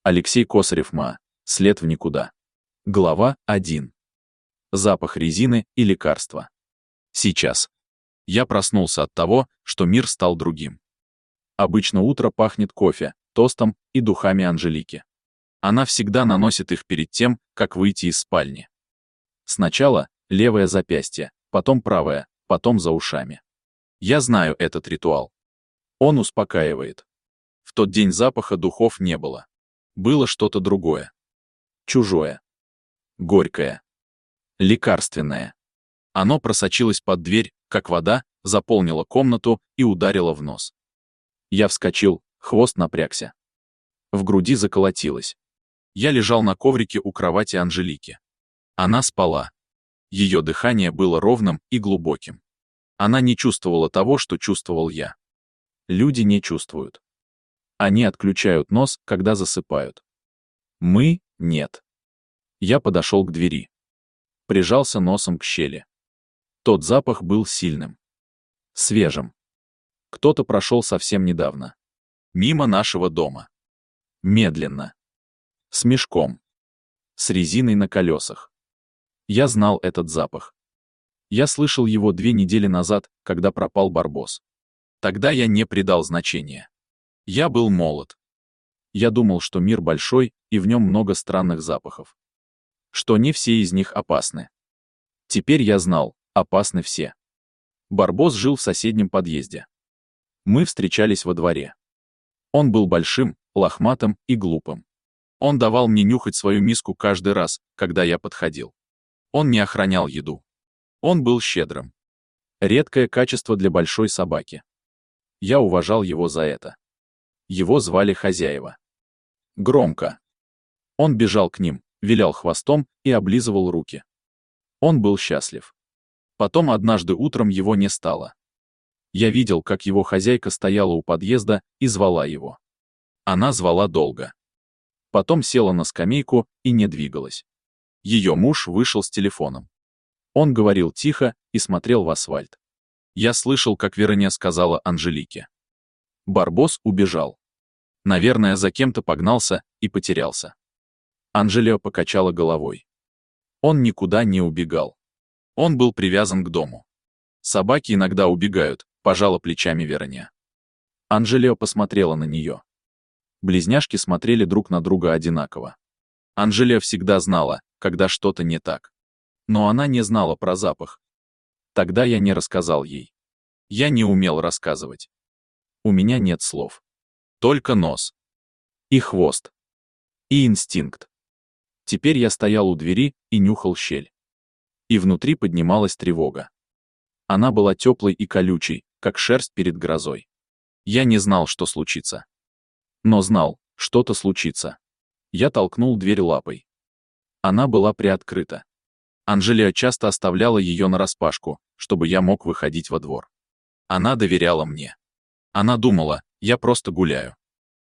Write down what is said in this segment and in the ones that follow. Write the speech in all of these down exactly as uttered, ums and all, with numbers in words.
Алексей Косарев-Ма. След в никуда. Глава один. Запах резины и лекарства. Сейчас. Я проснулся от того, что мир стал другим. Обычно утро пахнет кофе, тостом и духами Анжелики. Она всегда наносит их перед тем, как выйти из спальни. Сначала левое запястье, потом правое, потом за ушами. Я знаю этот ритуал. Он успокаивает. В тот день запаха духов не было. Было что-то другое. Чужое. Горькое. Лекарственное. Оно просочилось под дверь, как вода, заполнило комнату и ударило в нос. Я вскочил, хвост напрягся. В груди заколотилось. Я лежал на коврике у кровати Анжелики. Она спала. Ее дыхание было ровным и глубоким. Она не чувствовала того, что чувствовал я. Люди не чувствуют. Они отключают нос, когда засыпают. Мы — нет. Я подошел к двери. Прижался носом к щели. Тот запах был сильным. Свежим. Кто-то прошел совсем недавно. Мимо нашего дома. Медленно. С мешком. С резиной на колесах. Я знал этот запах. Я слышал его две недели назад, когда пропал Барбос. Тогда я не придал значения. Я был молод. Я думал, что мир большой, и в нем много странных запахов. Что не все из них опасны. Теперь я знал, опасны все. Барбос жил в соседнем подъезде. Мы встречались во дворе. Он был большим, лохматым и глупым. Он давал мне нюхать свою миску каждый раз, когда я подходил. Он не охранял еду. Он был щедрым. Редкое качество для большой собаки. Я уважал его за это. Его звали хозяева. Громко. Он бежал к ним, вилял хвостом и облизывал руки. Он был счастлив. Потом однажды утром его не стало. Я видел, как его хозяйка стояла у подъезда и звала его. Она звала долго. Потом села на скамейку и не двигалась. Ее муж вышел с телефоном. Он говорил тихо и смотрел в асфальт. Я слышал, как Верония сказала Анжелике. Барбос убежал. Наверное, за кем-то погнался и потерялся. Анжелия покачала головой. Он никуда не убегал. Он был привязан к дому. Собаки иногда убегают, пожала плечами Верония. Анжелия посмотрела на нее. Близняшки смотрели друг на друга одинаково. Анжелия всегда знала, когда что-то не так. Но она не знала про запах. Тогда я не рассказал ей. Я не умел рассказывать. У меня нет слов. Только нос. И хвост. И инстинкт. Теперь я стоял у двери и нюхал щель. И внутри поднималась тревога. Она была теплой и колючей, как шерсть перед грозой. Я не знал, что случится. Но знал, что-то случится. Я толкнул дверь лапой. Она была приоткрыта. Анжелия часто оставляла ее нараспашку, чтобы я мог выходить во двор. Она доверяла мне. Она думала, я просто гуляю.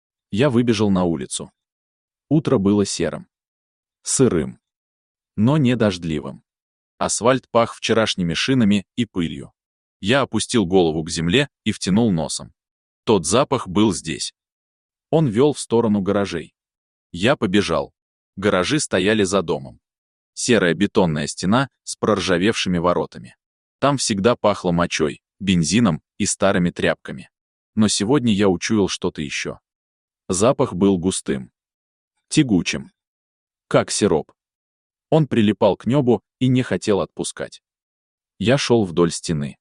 Я выбежал на улицу. Утро было серым. Сырым. Но не дождливым. Асфальт пах вчерашними шинами и пылью. Я опустил голову к земле и втянул носом. Тот запах был здесь. Он вел в сторону гаражей. Я побежал. Гаражи стояли за домом. Серая бетонная стена с проржавевшими воротами. Там всегда пахло мочой, бензином и старыми тряпками. Но сегодня я учуял что-то еще. Запах был густым. Тягучим. Как сироп. Он прилипал к небу и не хотел отпускать. Я шел вдоль стены.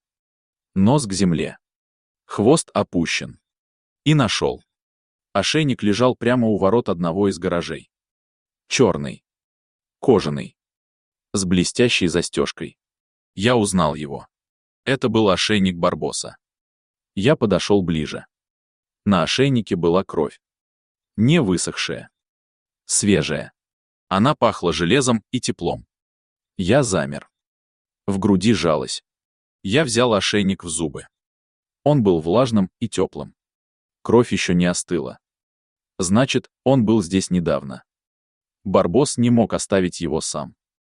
Нос к земле. Хвост опущен. И нашел. Ошейник лежал прямо у ворот одного из гаражей. Черный. Кожаный. С блестящей застежкой. Я узнал его. Это был ошейник Барбоса. Я подошел ближе. На ошейнике была кровь. Не высохшая. Свежая. Она пахла железом и теплом. Я замер. В груди жалось. Я взял ошейник в зубы. Он был влажным и теплым. Кровь еще не остыла. Значит, он был здесь недавно. Барбос не мог оставить его сам.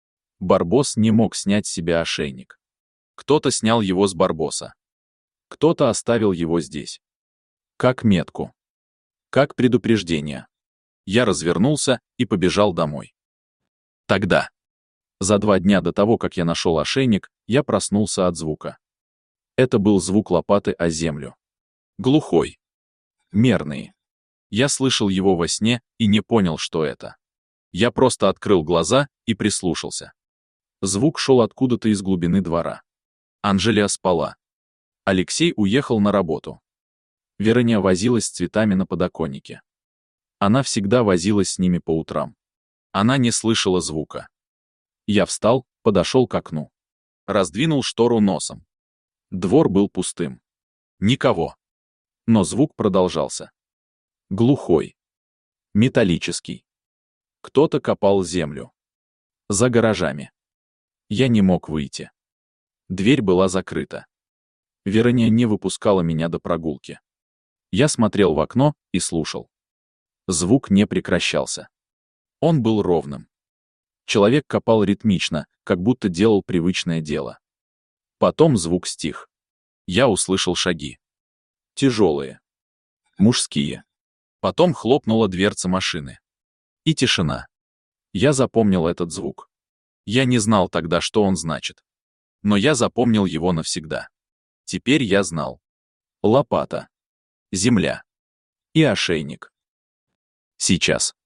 Барбос не мог снять с себя ошейник. Кто-то снял его с Барбоса. Кто-то оставил его здесь. Как метку. Как предупреждение. Я развернулся и побежал домой. Тогда, за два дня до того, как я нашел ошейник, я проснулся от звука. Это был звук лопаты о землю. Глухой. Мерный. Я слышал его во сне и не понял, что это. Я просто открыл глаза и прислушался. Звук шел откуда-то из глубины двора. Анжелия спала. Алексей уехал на работу. Верония возилась с цветами на подоконнике. Она всегда возилась с ними по утрам. Она не слышала звука. Я встал, подошел к окну. Раздвинул штору носом. Двор был пустым. Никого. Но звук продолжался. Глухой. Металлический. Кто-то копал землю. За гаражами. Я не мог выйти. Дверь была закрыта. Верония не выпускала меня до прогулки. Я смотрел в окно и слушал. Звук не прекращался. Он был ровным. Человек копал ритмично, как будто делал привычное дело. Потом звук стих. Я услышал шаги. Тяжелые. Мужские. Потом хлопнула дверца машины. И тишина. Я запомнил этот звук. Я не знал тогда, что он значит. Но я запомнил его навсегда. Теперь я знал. Лопата. Земля. И ошейник. Сейчас.